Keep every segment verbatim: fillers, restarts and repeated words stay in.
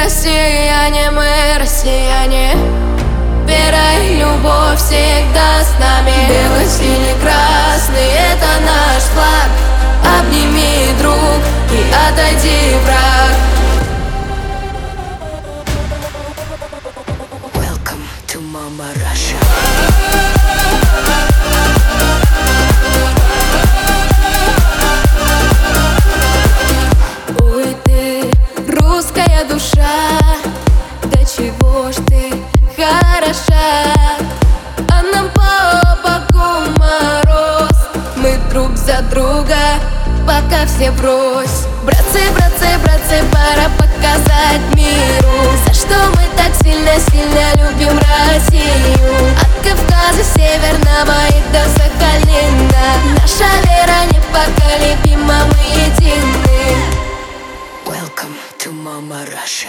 россияне, мы россияне. Вера и любовь всегда с нами. Белый, синий, красный — это наш флаг. Обними, друг, и отойди, враг. Welcome to Mama Russia. Ой, ты, русская душа, до чего ж ты хороша. А нам по боку мороз, мы друг за друга, пока все врозь. Братцы, братцы, братцы, пора показать миру, за что мы так сильно-сильно любим Россию. От Кавказа северного и до Сахалина наша вера непоколебима, мы едины. Welcome to Mama Russia.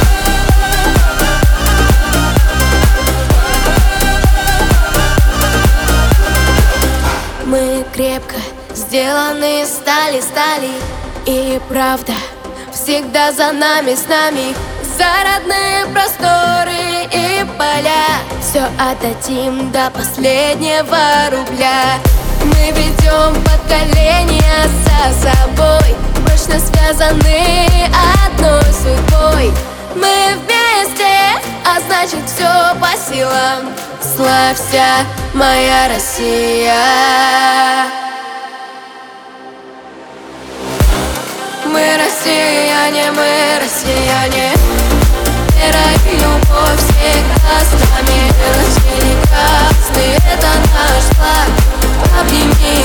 Мы крепко сделаны из стали, стали. И правда всегда за нами, с нами. За родные просторы и поля все отдадим до последнего рубля. Мы ведем поколения за собой, прочно связаны одной судьбой. Мы вместе, а значит все по силам. Славься, моя Россия. Мы россияне, мы россияне. Вера и любовь всегда с нами. Белый, синий, красный — это наш флаг. Обними,